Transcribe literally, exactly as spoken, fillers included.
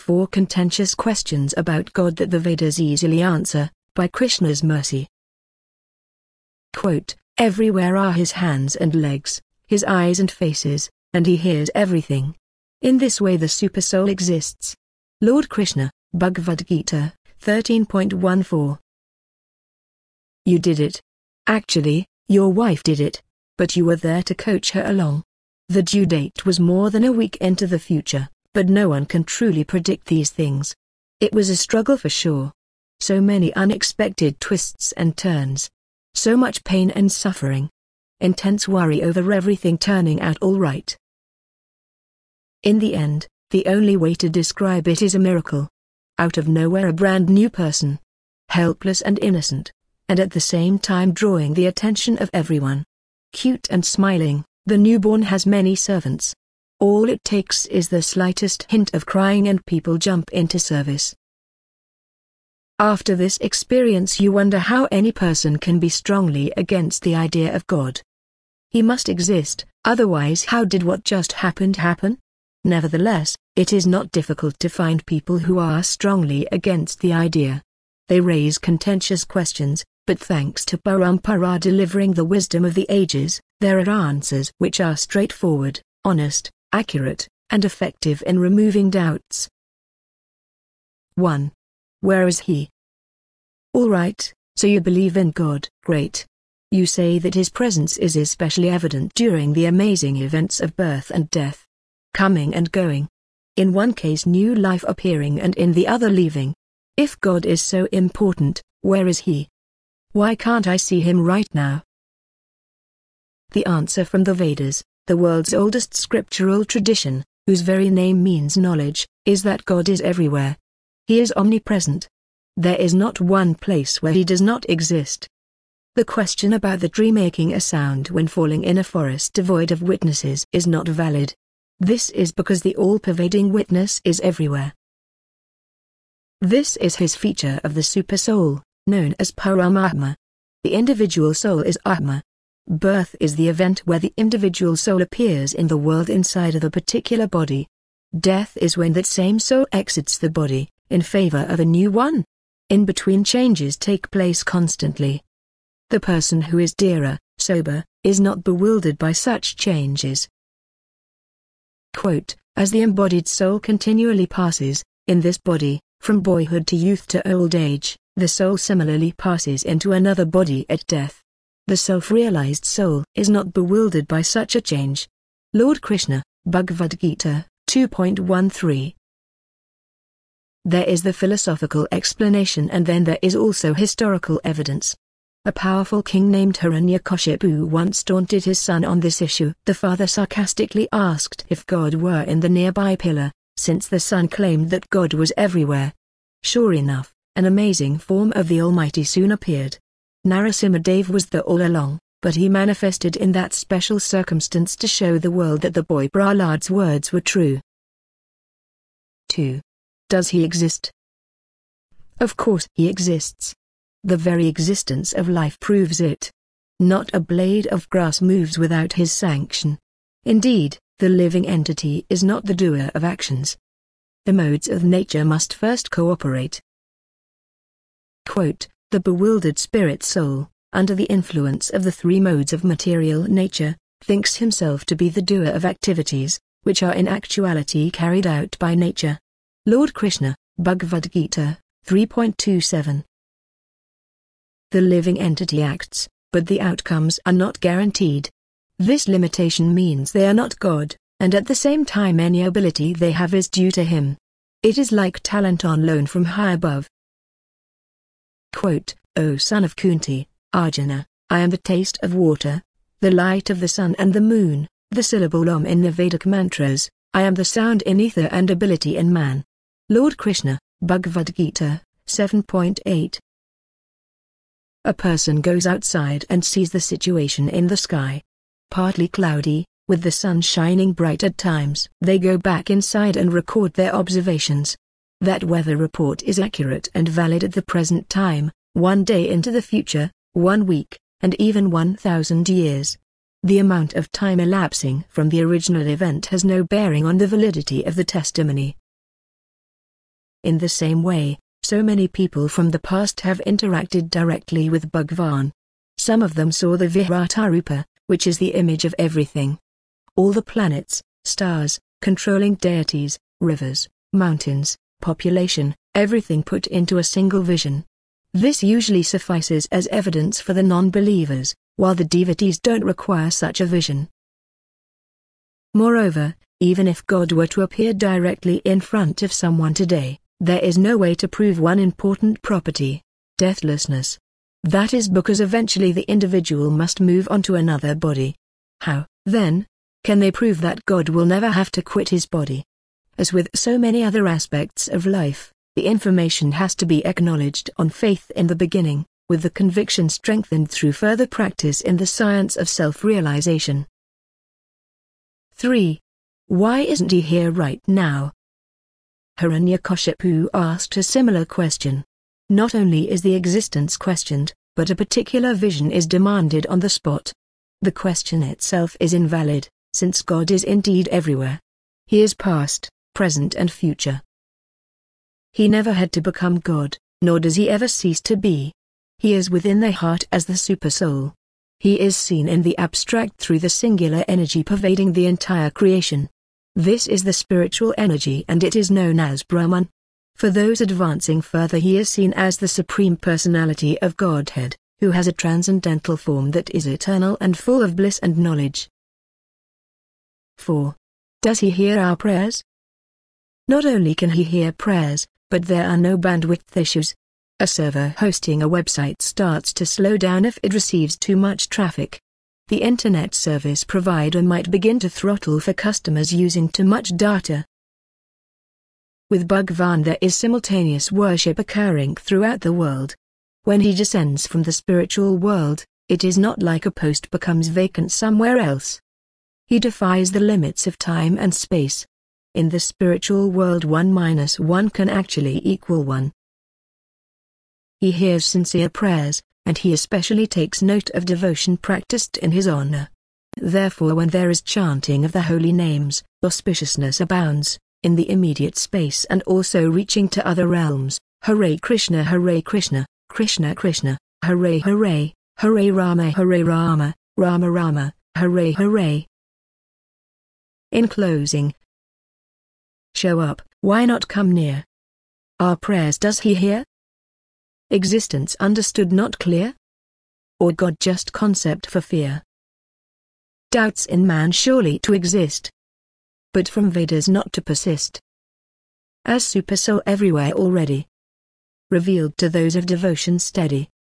four contentious questions about God that the Vedas easily answer, by Krishna's mercy. Quote, "Everywhere are his hands and legs, his eyes and faces, and he hears everything. In this way the Supersoul exists." Lord Krishna, Bhagavad Gita, thirteen point fourteen. You did it. Actually, your wife did it, but you were there to coach her along. The due date was more than a week into the future, but no one can truly predict these things. It was a struggle for sure. So many unexpected twists and turns. So much pain and suffering. Intense worry over everything turning out all right. In the end, the only way to describe it is a miracle. Out of nowhere a brand new person. Helpless and innocent, and at the same time drawing the attention of everyone. Cute and smiling, the newborn has many servants. All it takes is the slightest hint of crying and people jump into service. After this experience you wonder how any person can be strongly against the idea of God. He must exist, otherwise how did what just happened happen? Nevertheless, it is not difficult to find people who are strongly against the idea. They raise contentious questions, but thanks to Parampara delivering the wisdom of the ages, there are answers which are straightforward, honest, accurate, and effective in removing doubts. one. Where is he? All right, so you believe in God, great. You say that his presence is especially evident during the amazing events of birth and death. Coming and going. In one case new life appearing and in the other leaving. If God is so important, where is he? Why can't I see him right now? The answer from the Vedas, the world's oldest scriptural tradition, whose very name means knowledge, is that God is everywhere. He is omnipresent. There is not one place where he does not exist. The question about the tree making a sound when falling in a forest devoid of witnesses is not valid. This is because the all-pervading witness is everywhere. This is his feature of the Supersoul, known as Paramatma. The individual soul is Atma. Birth is the event where the individual soul appears in the world inside of a particular body. Death is when that same soul exits the body, in favor of a new one. In between changes take place constantly. The person who is Dhira, sober, is not bewildered by such changes. Quote, as the embodied soul continually passes, in this body, from boyhood to youth to old age, the soul similarly passes into another body at death. The self-realized soul is not bewildered by such a change. Lord Krishna, Bhagavad Gita, two point thirteen. There is the philosophical explanation and then there is also historical evidence. A powerful king named Hiranyakashipu once taunted his son on this issue. The father sarcastically asked if God were in the nearby pillar, since the son claimed that God was everywhere. Sure enough, an amazing form of the Almighty soon appeared. Narasimhadev was there all along, but he manifested in that special circumstance to show the world that the boy Prahlad's words were true. two. Does he exist? Of course he exists. The very existence of life proves it. Not a blade of grass moves without his sanction. Indeed, the living entity is not the doer of actions. The modes of nature must first cooperate. Quote, the bewildered spirit soul, under the influence of the three modes of material nature, thinks himself to be the doer of activities, which are in actuality carried out by nature. Lord Krishna, Bhagavad Gita, three point twenty-seven. The living entity acts, but the outcomes are not guaranteed. This limitation means they are not God, and at the same time any ability they have is due to him. It is like talent on loan from high above. Quote, O son of Kunti, Arjuna, I am the taste of water, the light of the sun and the moon, the syllable Om in the Vedic mantras, I am the sound in ether and ability in man. Lord Krishna, Bhagavad Gita, seven point eight. A person goes outside and sees the situation in the sky. Partly cloudy, with the sun shining bright at times. They go back inside and record their observations. That weather report is accurate and valid at the present time, one day into the future, one week, and even one thousand years. The amount of time elapsing from the original event has no bearing on the validity of the testimony. In the same way, so many people from the past have interacted directly with Bhagwan. Some of them saw the Viratarupa, which is the image of everything. All the planets, stars, controlling deities, rivers, mountains, population, everything put into a single vision. This usually suffices as evidence for the non-believers, while the devotees don't require such a vision. Moreover, even if God were to appear directly in front of someone today, there is no way to prove one important property: deathlessness. That is because eventually the individual must move on to another body. How, then, can they prove that God will never have to quit his body? As with so many other aspects of life, the information has to be acknowledged on faith in the beginning, with the conviction strengthened through further practice in the science of self-realization. three. Why isn't he here right now? Hiranyakashipu asked a similar question. Not only is the existence questioned, but a particular vision is demanded on the spot. The question itself is invalid, since God is indeed everywhere. He is past, present and future. He never had to become God, nor does he ever cease to be. He is within the heart as the Supersoul. He is seen in the abstract through the singular energy pervading the entire creation. This is the spiritual energy and it is known as Brahman. For those advancing further, he is seen as the Supreme Personality of Godhead, who has a transcendental form that is eternal and full of bliss and knowledge. four. Does he hear our prayers? Not only can he hear prayers, but there are no bandwidth issues. A server hosting a website starts to slow down if it receives too much traffic. The internet service provider might begin to throttle for customers using too much data. With Bhagwan there is simultaneous worship occurring throughout the world. When he descends from the spiritual world, it is not like a post becomes vacant somewhere else. He defies the limits of time and space. In the spiritual world one minus one can actually equal one. He hears sincere prayers, and he especially takes note of devotion practiced in his honor. Therefore when there is chanting of the holy names, auspiciousness abounds, in the immediate space and also reaching to other realms. Hare Krishna, Hare Krishna, Krishna Krishna, Hare Hare, Hare Rama, Hare Rama, Rama Rama, Hare Hare. In closing, show up, why not come near? Our prayers does he hear? Existence understood not clear? Or God just concept for fear? Doubts in man surely to exist, but from Vedas not to persist. As Supersoul everywhere already, revealed to those of devotion steady.